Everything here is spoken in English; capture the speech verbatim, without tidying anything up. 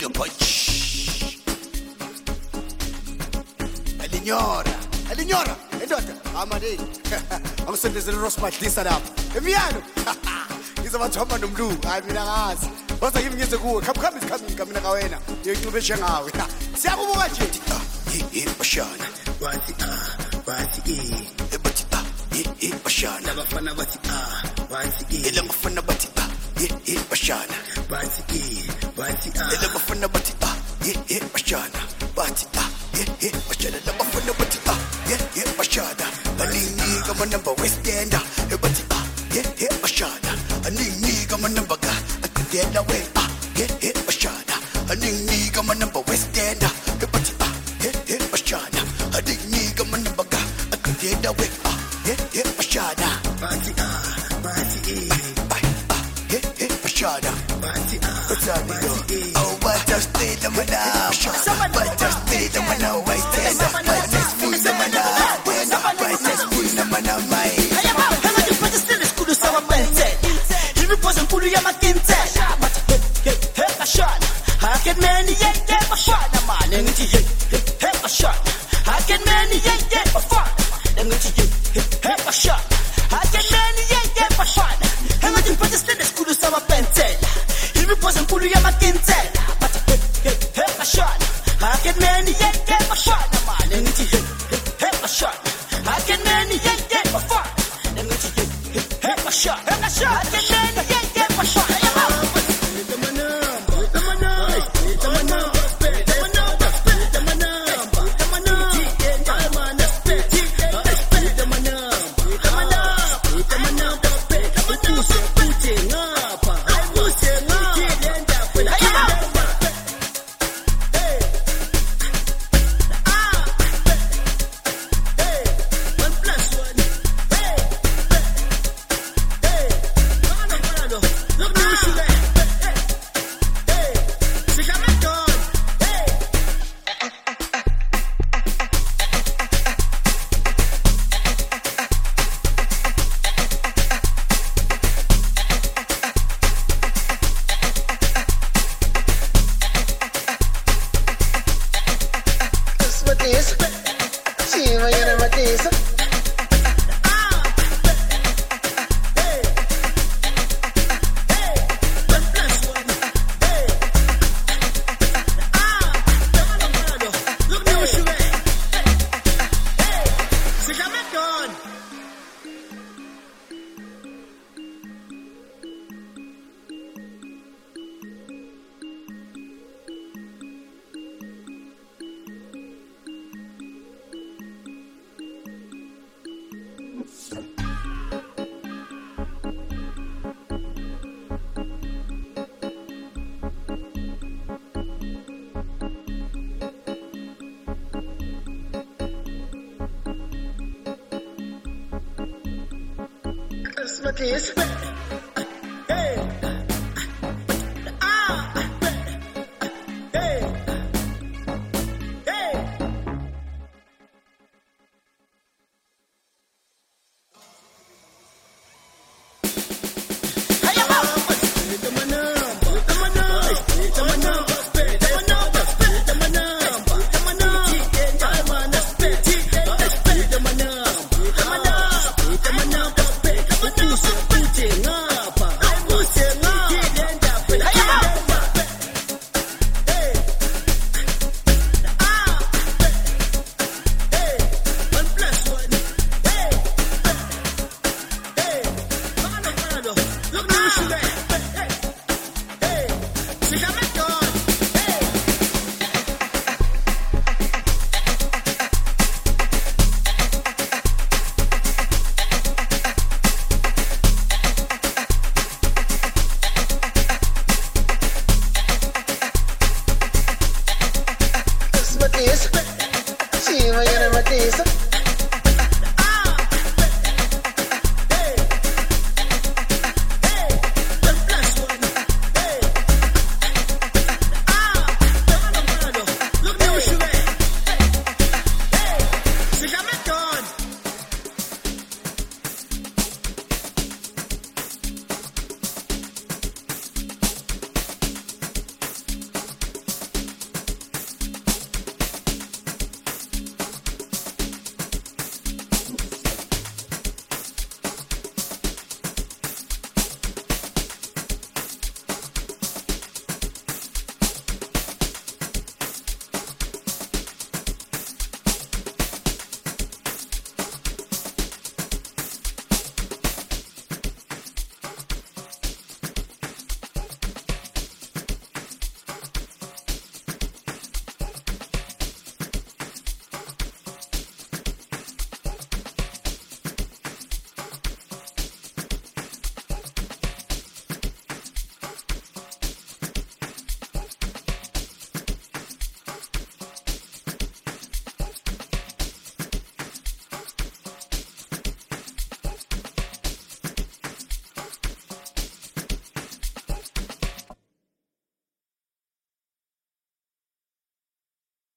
Elinyora, Elinyora, endoda, amadeni. Angisendezele Rosmadlisa lapha. Emiyalo. Ngizabathoma nomlu, hayi mina ngazi. Basa kimi ngize kuwe, khapha khapha isikhamini kamina ka wena. Yecube njengawe. Siyakubuka nje. Eh eh bashana. Wathi ah, wathi eh. Ebathi ah, eh eh bashana. Abafana bathi ah, wathi eh. Ele bafana bathi ah, eh eh bashana. Wathi eh, wathi ah. Ele bafana bathi ah, eh eh bashana. Bathi ah, eh eh bashana. Ele bafana bathi ah, eh eh bashana. Baningi kama number westender. Ebathi ah, eh eh bashana. Aningi kama number ga. Akudela we ah, eh eh bashana. Aningi kama number westender. Ebathi ah, eh eh bashana. Aningi kama number ga. Akudela we ah, eh eh bashana. Bathi ah, bathi eh. Ah, eh eh bashana. Bathi ah, bathi eh. Oh, what does stay the mana? What does stay the mana? Why stay the mana? What does stay the mana? Why does stay the mana? Mai. Kama kipata stele skulu sawa mente. Hivi poza nkulu ya makinte. Hey, hey, bashana. Haken meni ye ye bashana man. Ngiti hey, hey, hey bashana. Haken meni ye ye bashana. Ngiti hey, hey, hey bashana. Haken meni ye ye bashana. Kama kipata stele skulu sawa mente. Hivi poza nkulu ya makinte. Hey, hey, bashana. Haken meni ye ye bashana man. Ngiti hey, hey, hey bashana. Haken meni ye ye bashana. Ngiti hey, hey, hey bashana. Haken meni ye ye bashana. Matisse. Look, look, look, look, look, look, look, look, look, look, look, look,